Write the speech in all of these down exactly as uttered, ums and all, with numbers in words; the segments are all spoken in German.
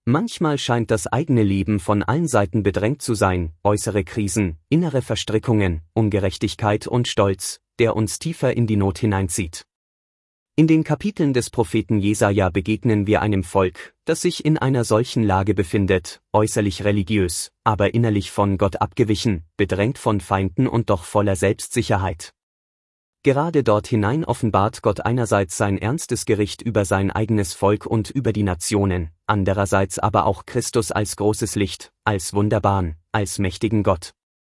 Manchmal scheint das eigene Leben von allen Seiten bedrängt zu sein, äußere Krisen, innere Verstrickungen, Ungerechtigkeit und Stolz, der uns tiefer in die Not hineinzieht. In den Kapiteln des Propheten Jesaja begegnen wir einem Volk, das sich in einer solchen Lage befindet, äußerlich religiös, aber innerlich von Gott abgewichen, bedrängt von Feinden und doch voller Selbstsicherheit. Gerade dort hinein offenbart Gott einerseits sein ernstes Gericht über sein eigenes Volk und über die Nationen, andererseits aber auch Christus als großes Licht, als wunderbaren, als mächtigen Gott.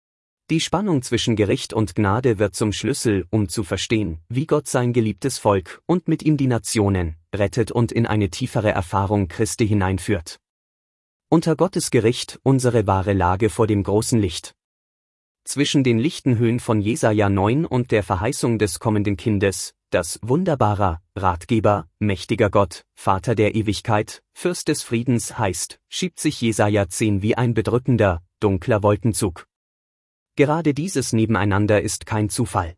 Die Spannung zwischen Gericht und Gnade wird zum Schlüssel, um zu verstehen, wie Gott sein geliebtes Volk und mit ihm die Nationen rettet und in eine tiefere Erfahrung Christi hineinführt. Unter Gottes Gericht unsere wahre Lage vor dem großen Licht. Zwischen den lichten Höhen von Jesaja neun und der Verheißung des kommenden Kindes, das wunderbarer, Ratgeber, mächtiger Gott, Vater der Ewigkeit, Fürst des Friedens heißt, schiebt sich Jesaja zehn wie ein bedrückender, dunkler Wolkenzug. Gerade dieses Nebeneinander ist kein Zufall.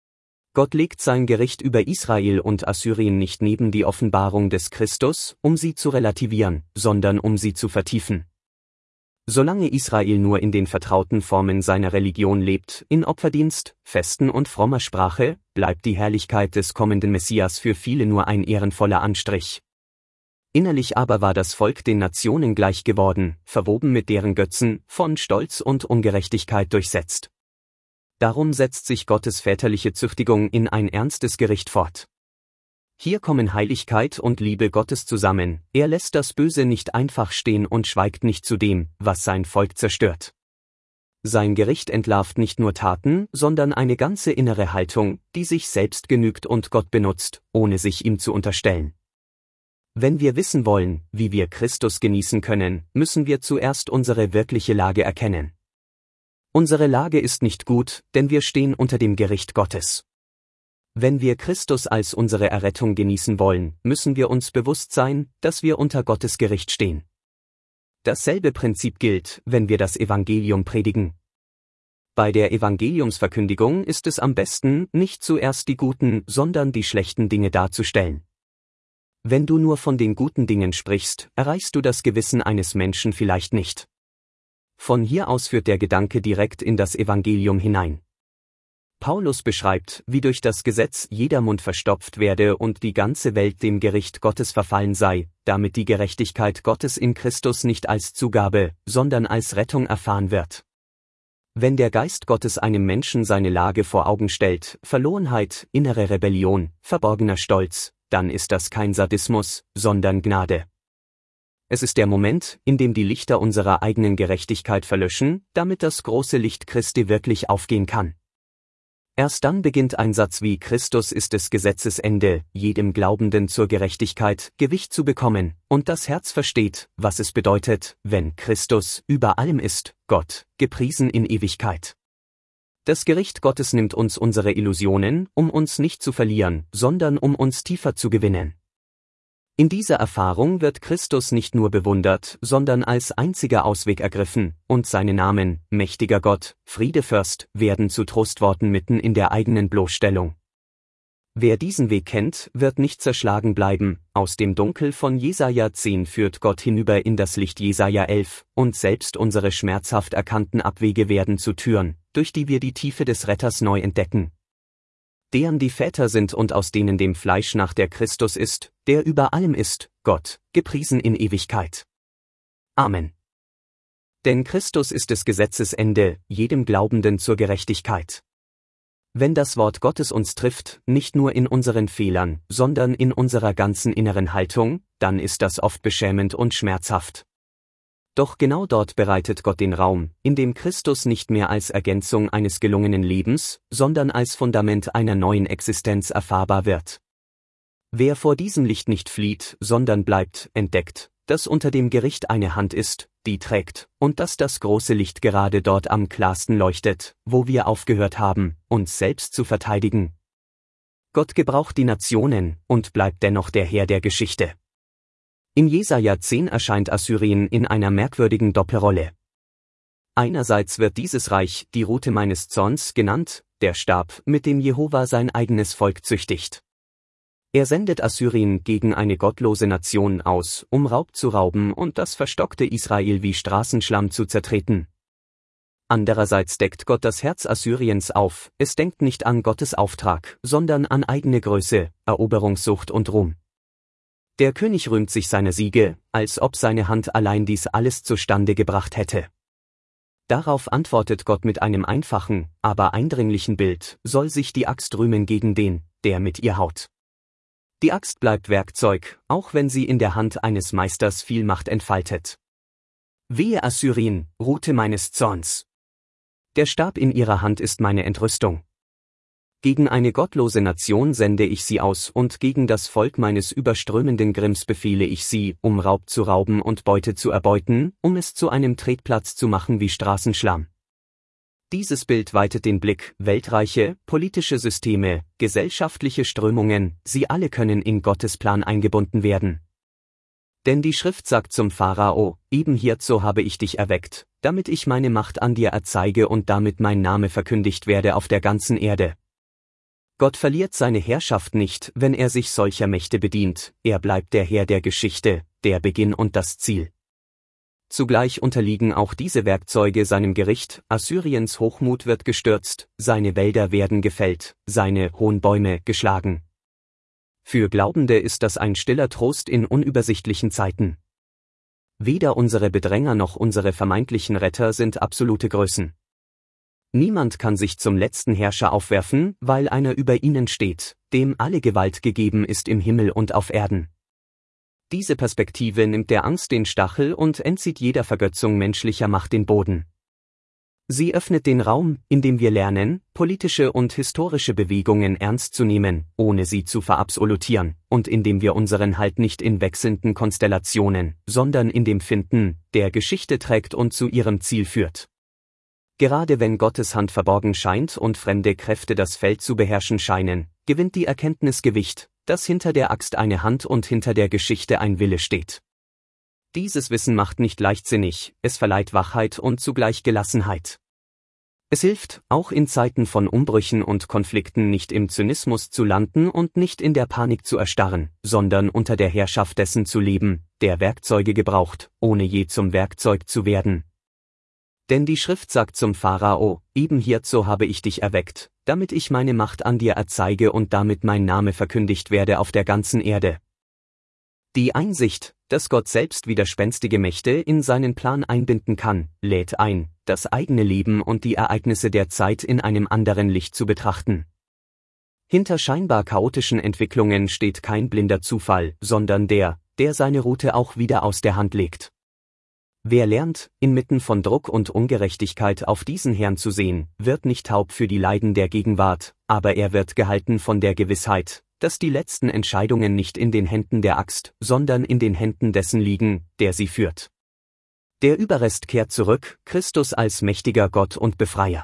Gott legt sein Gericht über Israel und Assyrien nicht neben die Offenbarung des Christus, um sie zu relativieren, sondern um sie zu vertiefen. Solange Israel nur in den vertrauten Formen seiner Religion lebt, in Opferdienst, Festen und frommer Sprache, bleibt die Herrlichkeit des kommenden Messias für viele nur ein ehrenvoller Anstrich. Innerlich aber war das Volk den Nationen gleich geworden, verwoben mit deren Götzen, von Stolz und Ungerechtigkeit durchsetzt. Darum setzt sich Gottes väterliche Züchtigung in ein ernstes Gericht fort. Hier kommen Heiligkeit und Liebe Gottes zusammen, er lässt das Böse nicht einfach stehen und schweigt nicht zu dem, was sein Volk zerstört. Sein Gericht entlarvt nicht nur Taten, sondern eine ganze innere Haltung, die sich selbst genügt und Gott benutzt, ohne sich ihm zu unterstellen. Wenn wir wissen wollen, wie wir Christus genießen können, müssen wir zuerst unsere wirkliche Lage erkennen. Unsere Lage ist nicht gut, denn wir stehen unter dem Gericht Gottes. Wenn wir Christus als unsere Errettung genießen wollen, müssen wir uns bewusst sein, dass wir unter Gottes Gericht stehen. Dasselbe Prinzip gilt, wenn wir das Evangelium predigen. Bei der Evangeliumsverkündigung ist es am besten, nicht zuerst die guten, sondern die schlechten Dinge darzustellen. Wenn du nur von den guten Dingen sprichst, erreichst du das Gewissen eines Menschen vielleicht nicht. Von hier aus führt der Gedanke direkt in das Evangelium hinein. Paulus beschreibt, wie durch das Gesetz jeder Mund verstopft werde und die ganze Welt dem Gericht Gottes verfallen sei, damit die Gerechtigkeit Gottes in Christus nicht als Zugabe, sondern als Rettung erfahren wird. Wenn der Geist Gottes einem Menschen seine Lage vor Augen stellt, Verlorenheit, innere Rebellion, verborgener Stolz, dann ist das kein Sadismus, sondern Gnade. Es ist der Moment, in dem die Lichter unserer eigenen Gerechtigkeit verlöschen, damit das große Licht Christi wirklich aufgehen kann. Erst dann beginnt ein Satz wie Christus ist des Gesetzes Ende, jedem Glaubenden zur Gerechtigkeit, Gewicht zu bekommen, und das Herz versteht, was es bedeutet, wenn Christus über allem ist, Gott, gepriesen in Ewigkeit. Das Gericht Gottes nimmt uns unsere Illusionen, um uns nicht zu verlieren, sondern um uns tiefer zu gewinnen. In dieser Erfahrung wird Christus nicht nur bewundert, sondern als einziger Ausweg ergriffen, und seine Namen, mächtiger Gott, Friedefürst, werden zu Trostworten mitten in der eigenen Bloßstellung. Wer diesen Weg kennt, wird nicht zerschlagen bleiben, aus dem Dunkel von Jesaja zehn führt Gott hinüber in das Licht Jesaja elf, und selbst unsere schmerzhaft erkannten Abwege werden zu Türen, durch die wir die Tiefe des Retters neu entdecken. Deren die Väter sind und aus denen dem Fleisch nach der Christus ist, der über allem ist, Gott, gepriesen in Ewigkeit. Amen. Denn Christus ist des Gesetzes Ende, jedem Glaubenden zur Gerechtigkeit. Wenn das Wort Gottes uns trifft, nicht nur in unseren Fehlern, sondern in unserer ganzen inneren Haltung, dann ist das oft beschämend und schmerzhaft. Doch genau dort bereitet Gott den Raum, in dem Christus nicht mehr als Ergänzung eines gelungenen Lebens, sondern als Fundament einer neuen Existenz erfahrbar wird. Wer vor diesem Licht nicht flieht, sondern bleibt, entdeckt, dass unter dem Gericht eine Hand ist, die trägt, und dass das große Licht gerade dort am klarsten leuchtet, wo wir aufgehört haben, uns selbst zu verteidigen. Gott gebraucht die Nationen und bleibt dennoch der Herr der Geschichte. In Jesaja zehn erscheint Assyrien in einer merkwürdigen Doppelrolle. Einerseits wird dieses Reich, die Rute meines Zorns, genannt, der Stab, mit dem Jehova sein eigenes Volk züchtigt. Er sendet Assyrien gegen eine gottlose Nation aus, um Raub zu rauben und das verstockte Israel wie Straßenschlamm zu zertreten. Andererseits deckt Gott das Herz Assyriens auf, es denkt nicht an Gottes Auftrag, sondern an eigene Größe, Eroberungssucht und Ruhm. Der König rühmt sich seiner Siege, als ob seine Hand allein dies alles zustande gebracht hätte. Darauf antwortet Gott mit einem einfachen, aber eindringlichen Bild: Soll sich die Axt rühmen gegen den, der mit ihr haut. Die Axt bleibt Werkzeug, auch wenn sie in der Hand eines Meisters viel Macht entfaltet. Wehe Assyrien, Rute meines Zorns! Der Stab in ihrer Hand ist meine Entrüstung. Gegen eine gottlose Nation sende ich sie aus und gegen das Volk meines überströmenden Grimms befehle ich sie, um Raub zu rauben und Beute zu erbeuten, um es zu einem Tretplatz zu machen wie Straßenschlamm. Dieses Bild weitet den Blick: Weltreiche, politische Systeme, gesellschaftliche Strömungen, sie alle können in Gottes Plan eingebunden werden. Denn die Schrift sagt zum Pharao: Eben hierzu habe ich dich erweckt, damit ich meine Macht an dir erzeige und damit mein Name verkündigt werde auf der ganzen Erde. Gott verliert seine Herrschaft nicht, wenn er sich solcher Mächte bedient, er bleibt der Herr der Geschichte, der Beginn und das Ziel. Zugleich unterliegen auch diese Werkzeuge seinem Gericht: Assyriens Hochmut wird gestürzt, seine Wälder werden gefällt, seine hohen Bäume geschlagen. Für Glaubende ist das ein stiller Trost in unübersichtlichen Zeiten. Weder unsere Bedränger noch unsere vermeintlichen Retter sind absolute Größen. Niemand kann sich zum letzten Herrscher aufwerfen, weil einer über ihnen steht, dem alle Gewalt gegeben ist im Himmel und auf Erden. Diese Perspektive nimmt der Angst den Stachel und entzieht jeder Vergötzung menschlicher Macht den Boden. Sie öffnet den Raum, in dem wir lernen, politische und historische Bewegungen ernst zu nehmen, ohne sie zu verabsolutieren, und in dem wir unseren Halt nicht in wechselnden Konstellationen, sondern in dem finden, der Geschichte trägt und zu ihrem Ziel führt. Gerade wenn Gottes Hand verborgen scheint und fremde Kräfte das Feld zu beherrschen scheinen, gewinnt die Erkenntnis Gewicht, dass hinter der Axt eine Hand und hinter der Geschichte ein Wille steht. Dieses Wissen macht nicht leichtsinnig, es verleiht Wachheit und zugleich Gelassenheit. Es hilft, auch in Zeiten von Umbrüchen und Konflikten nicht im Zynismus zu landen und nicht in der Panik zu erstarren, sondern unter der Herrschaft dessen zu leben, der Werkzeuge gebraucht, ohne je zum Werkzeug zu werden. Denn die Schrift sagt zum Pharao: Eben hierzu habe ich dich erweckt, damit ich meine Macht an dir erzeige und damit mein Name verkündigt werde auf der ganzen Erde. Die Einsicht, dass Gott selbst widerspenstige Mächte in seinen Plan einbinden kann, lädt ein, das eigene Leben und die Ereignisse der Zeit in einem anderen Licht zu betrachten. Hinter scheinbar chaotischen Entwicklungen steht kein blinder Zufall, sondern der, der seine Rute auch wieder aus der Hand legt. Wer lernt, inmitten von Druck und Ungerechtigkeit auf diesen Herrn zu sehen, wird nicht taub für die Leiden der Gegenwart, aber er wird gehalten von der Gewissheit, dass die letzten Entscheidungen nicht in den Händen der Axt, sondern in den Händen dessen liegen, der sie führt. Der Überrest kehrt zurück, Christus als mächtiger Gott und Befreier.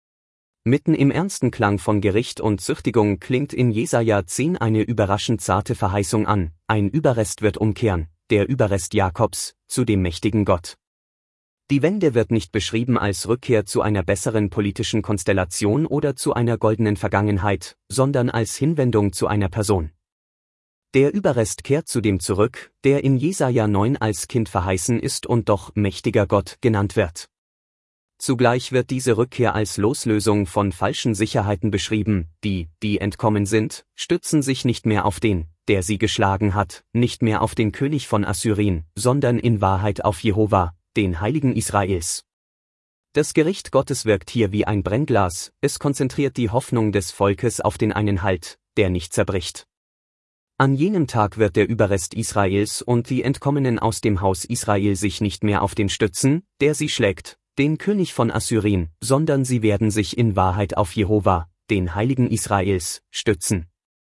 Mitten im ernsten Klang von Gericht und Züchtigung klingt in Jesaja zehn eine überraschend zarte Verheißung an: Ein Überrest wird umkehren, der Überrest Jakobs, zu dem mächtigen Gott. Die Wende wird nicht beschrieben als Rückkehr zu einer besseren politischen Konstellation oder zu einer goldenen Vergangenheit, sondern als Hinwendung zu einer Person. Der Überrest kehrt zu dem zurück, der in Jesaja neun als Kind verheißen ist und doch mächtiger Gott genannt wird. Zugleich wird diese Rückkehr als Loslösung von falschen Sicherheiten beschrieben: Die, die entkommen sind, stützen sich nicht mehr auf den, der sie geschlagen hat, nicht mehr auf den König von Assyrien, sondern in Wahrheit auf Jehova, den Heiligen Israels. Das Gericht Gottes wirkt hier wie ein Brennglas, es konzentriert die Hoffnung des Volkes auf den einen Halt, der nicht zerbricht. An jenem Tag wird der Überrest Israels und die Entkommenen aus dem Haus Israel sich nicht mehr auf den stützen, der sie schlägt, den König von Assyrien, sondern sie werden sich in Wahrheit auf Jehova, den Heiligen Israels, stützen.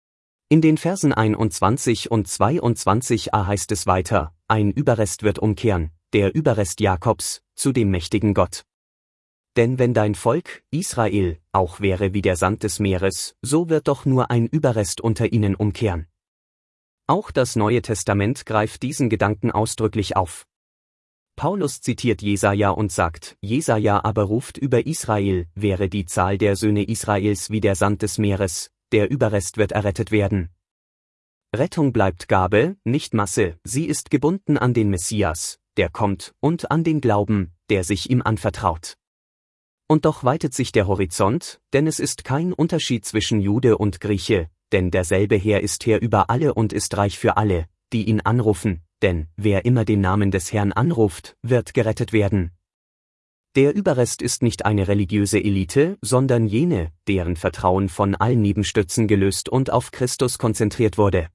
In den Versen einundzwanzig und zweiundzwanzig a heißt es weiter: Ein Überrest wird umkehren, der Überrest Jakobs, zu dem mächtigen Gott. Denn wenn dein Volk, Israel, auch wäre wie der Sand des Meeres, so wird doch nur ein Überrest unter ihnen umkehren. Auch das Neue Testament greift diesen Gedanken ausdrücklich auf. Paulus zitiert Jesaja und sagt: Jesaja aber ruft über Israel: Wäre die Zahl der Söhne Israels wie der Sand des Meeres, der Überrest wird errettet werden. Rettung bleibt Gabe, nicht Masse, sie ist gebunden an den Messias, der kommt, und an den Glauben, der sich ihm anvertraut. Und doch weitet sich der Horizont, denn es ist kein Unterschied zwischen Jude und Grieche, denn derselbe Herr ist Herr über alle und ist reich für alle, die ihn anrufen, denn wer immer den Namen des Herrn anruft, wird gerettet werden. Der Überrest ist nicht eine religiöse Elite, sondern jene, deren Vertrauen von allen Nebenstützen gelöst und auf Christus konzentriert wurde.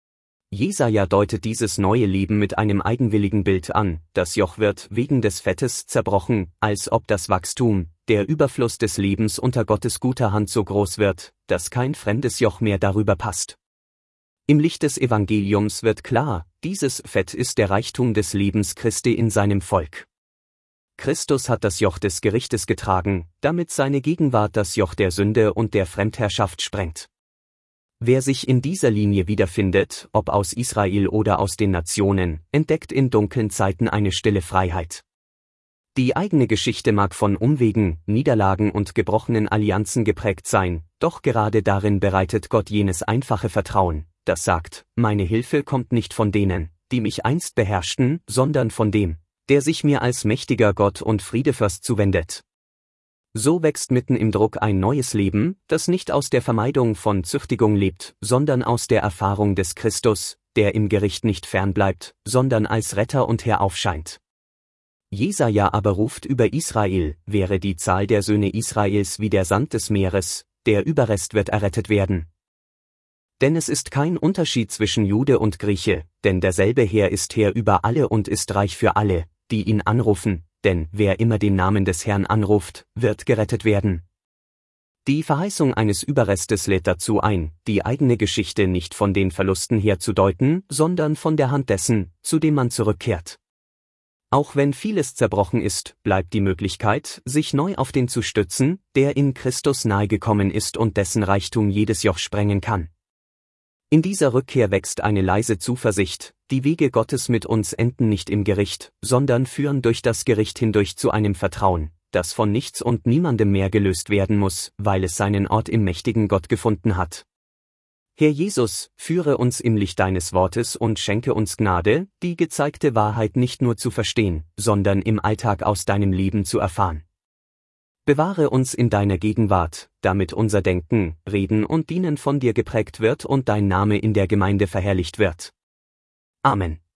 Jesaja deutet dieses neue Leben mit einem eigenwilligen Bild an, das Joch wird wegen des Fettes zerbrochen, als ob das Wachstum, der Überfluss des Lebens unter Gottes guter Hand so groß wird, dass kein fremdes Joch mehr darüber passt. Im Licht des Evangeliums wird klar, dieses Fett ist der Reichtum des Lebens Christi in seinem Volk. Christus hat das Joch des Gerichtes getragen, damit seine Gegenwart das Joch der Sünde und der Fremdherrschaft sprengt. Wer sich in dieser Linie wiederfindet, ob aus Israel oder aus den Nationen, entdeckt in dunklen Zeiten eine stille Freiheit. Die eigene Geschichte mag von Umwegen, Niederlagen und gebrochenen Allianzen geprägt sein, doch gerade darin bereitet Gott jenes einfache Vertrauen, das sagt, meine Hilfe kommt nicht von denen, die mich einst beherrschten, sondern von dem, der sich mir als mächtiger Gott und Friedefürst zuwendet. So wächst mitten im Druck ein neues Leben, das nicht aus der Vermeidung von Züchtigung lebt, sondern aus der Erfahrung des Christus, der im Gericht nicht fernbleibt, sondern als Retter und Herr aufscheint. Jesaja aber ruft über Israel, wäre die Zahl der Söhne Israels wie der Sand des Meeres, der Überrest wird errettet werden. Denn es ist kein Unterschied zwischen Jude und Grieche, denn derselbe Herr ist Herr über alle und ist reich für alle, die ihn anrufen, denn wer immer den Namen des Herrn anruft, wird gerettet werden. Die Verheißung eines Überrestes lädt dazu ein, die eigene Geschichte nicht von den Verlusten her zu deuten, sondern von der Hand dessen, zu dem man zurückkehrt. Auch wenn vieles zerbrochen ist, bleibt die Möglichkeit, sich neu auf den zu stützen, der in Christus nahegekommen ist und dessen Reichtum jedes Joch sprengen kann. In dieser Rückkehr wächst eine leise Zuversicht, die Wege Gottes mit uns enden nicht im Gericht, sondern führen durch das Gericht hindurch zu einem Vertrauen, das von nichts und niemandem mehr gelöst werden muss, weil es seinen Ort im mächtigen Gott gefunden hat. Herr Jesus, führe uns im Licht deines Wortes und schenke uns Gnade, die gezeigte Wahrheit nicht nur zu verstehen, sondern im Alltag aus deinem Leben zu erfahren. Bewahre uns in deiner Gegenwart, damit unser Denken, Reden und Dienen von dir geprägt wird und dein Name in der Gemeinde verherrlicht wird. Amen.